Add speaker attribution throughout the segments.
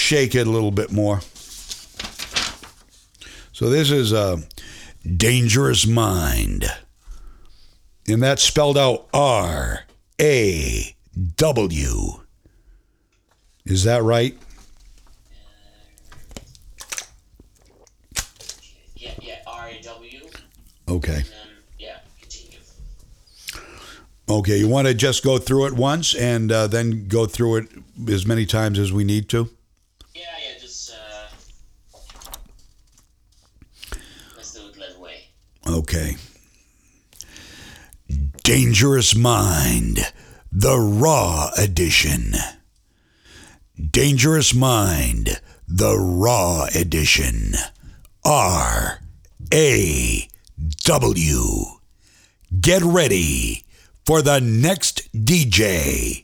Speaker 1: shake it a little bit more. So this is Dangerous Mind. And that's spelled out R-A-W. Is that right?
Speaker 2: Yeah, R-A-W.
Speaker 1: Okay.
Speaker 2: And then, continue.
Speaker 1: Okay, you want to just go through it once and then go through it as many times as we need to?
Speaker 2: Yeah, just let's do it that way.
Speaker 1: Okay. Dangerous Mind, the Raw Edition. Dangerous Mind, the Raw Edition. R-A-W. Get ready for the next DJ.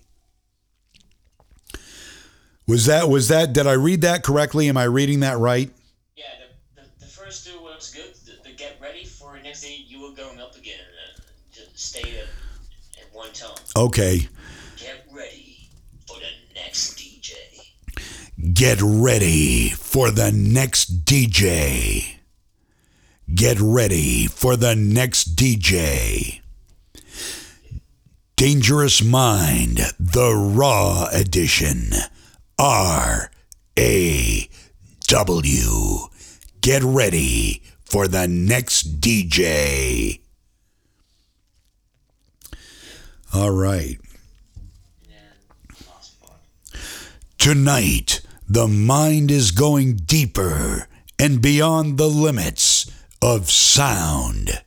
Speaker 1: Was that, did I read that correctly? Am I reading that right?
Speaker 2: Yeah, the first two was good. The get ready for next day, you were going up again. Just stay at one tone.
Speaker 1: Okay.
Speaker 2: Get ready for the next DJ.
Speaker 1: Get ready for the next DJ. Get ready for the next DJ. Dangerous Mind, the Raw Edition. R-A-W. Get ready for the next DJ. All right. Tonight, the mind is going deeper and beyond the limits of sound.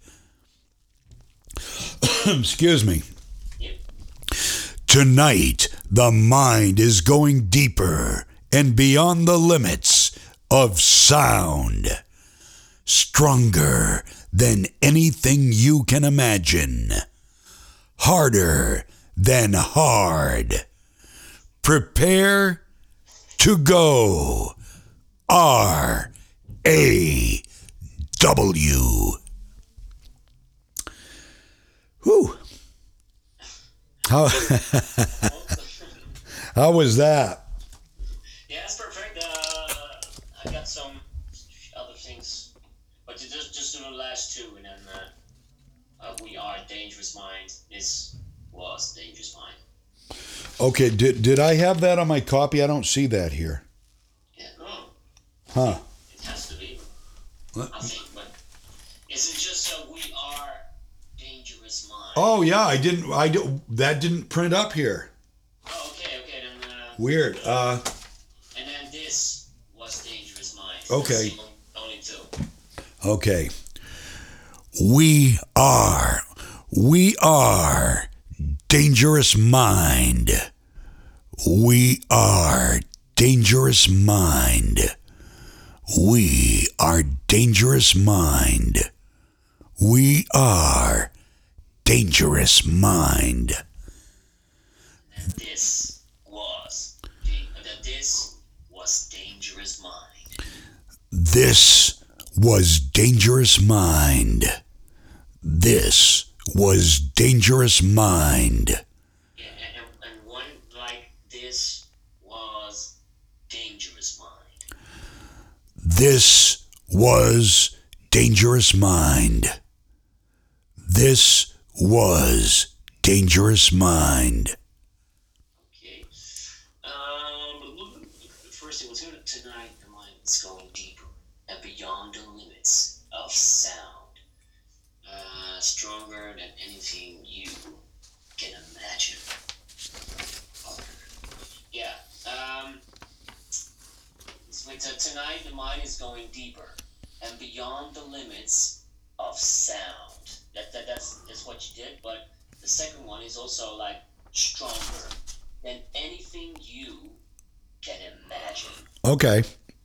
Speaker 1: Excuse me. Tonight, the mind is going deeper and beyond the limits of sound. Stronger than anything you can imagine. Harder than hard. Prepare to go. R-A-W. Whew. How was that?
Speaker 2: Yeah, it's perfect. I got some other things, but you just do the last two, and then we are Dangerous Mind. This was Dangerous Mind.
Speaker 1: Okay, did I have that on my copy? I don't see that here.
Speaker 2: Yeah, no.
Speaker 1: Huh.
Speaker 2: It has to be.
Speaker 1: What?
Speaker 2: I think, but is it just we are Dangerous Mind?
Speaker 1: Oh yeah, that didn't print up here.
Speaker 2: Oh, okay, then.
Speaker 1: Weird.
Speaker 2: And then this was Dangerous Mind.
Speaker 1: Okay.
Speaker 2: Only two.
Speaker 1: Okay. We are Dangerous Mind. We are Dangerous Mind. We are Dangerous Mind. We are Dangerous Mind.
Speaker 2: And this was Dangerous Mind.
Speaker 1: This was Dangerous Mind. This was Dangerous Mind.
Speaker 2: Yeah, and one like this was Dangerous Mind.
Speaker 1: This was Dangerous Mind. This was Dangerous Mind.
Speaker 2: Okay. First it was tonight. The mind is going deeper and beyond the limits of sound. Stronger than anything you can imagine. Yeah. Tonight the mind is going deeper and beyond the limits of sound. That's what you did, but the second one is also like stronger than anything you can imagine.
Speaker 1: Okay.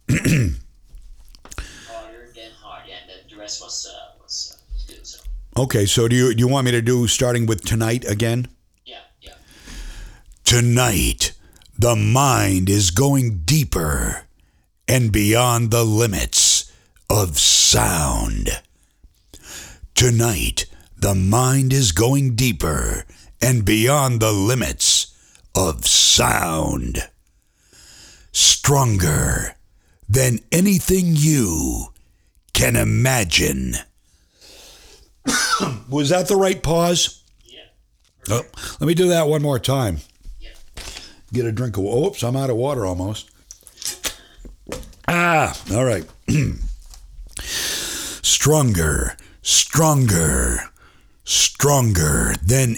Speaker 2: Harder than hard, and the rest was good. So.
Speaker 1: Okay, so do you want me to do starting with tonight again?
Speaker 2: Yeah.
Speaker 1: Tonight, the mind is going deeper and beyond the limits of sound. Tonight, the mind is going deeper and beyond the limits of sound. stronger than anything you can imagine. Was that the right pause?
Speaker 2: Yeah.
Speaker 1: Oh, let me do that one more time.
Speaker 2: Yeah.
Speaker 1: Get a drink of... Oops, I'm out of water almost. All right. Stronger, stronger, stronger than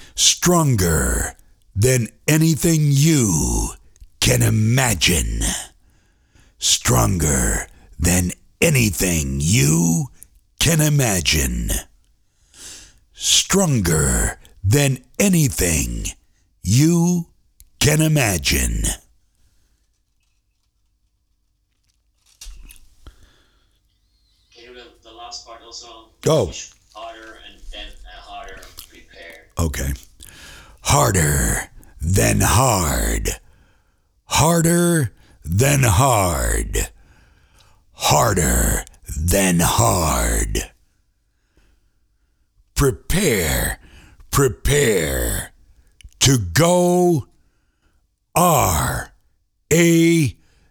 Speaker 1: anything you can imagine. Stronger than anything you can imagine. Stronger than anything you can imagine.
Speaker 2: Can you do the last part also?
Speaker 1: Oh.
Speaker 2: Harder and then harder, prepare.
Speaker 1: Okay. Harder than hard. Harder than hard. Harder than hard. Prepare, prepare to go R-A-W.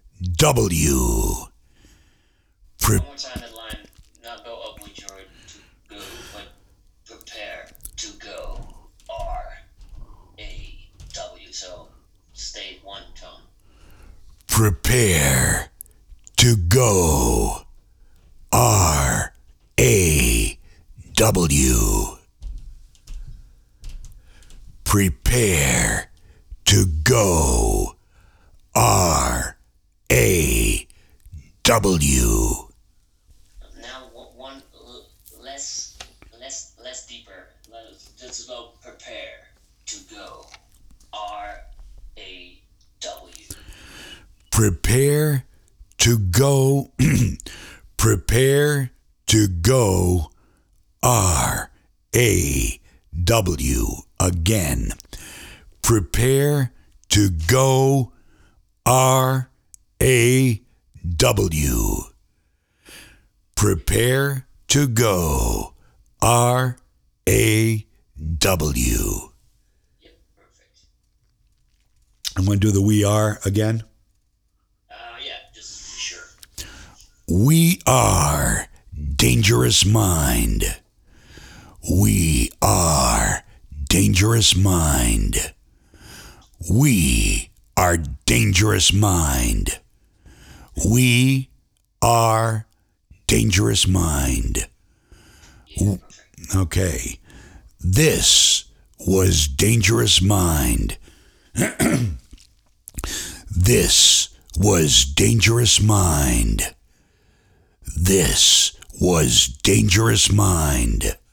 Speaker 2: One more time that line, not go up with your to go, but prepare to go R-A-W. So stay one tone.
Speaker 1: Prepare to go R-A-W. Prepare to go R-A-W.
Speaker 2: Now one less deeper. Let's go prepare to go R-A-W.
Speaker 1: Prepare to go prepare to go R-A-W. Again. Prepare to go R-A-W. Prepare to go R-A-W.
Speaker 2: Yep, perfect.
Speaker 1: I'm going to do the we are again.
Speaker 2: Yeah, just sure.
Speaker 1: We are Dangerous Mind. We are Dangerous Mind. We are Dangerous Mind. We are Dangerous Mind.
Speaker 2: Yeah, perfect.
Speaker 1: Okay. This was Dangerous Mind. This was Dangerous Mind. This was Dangerous Mind.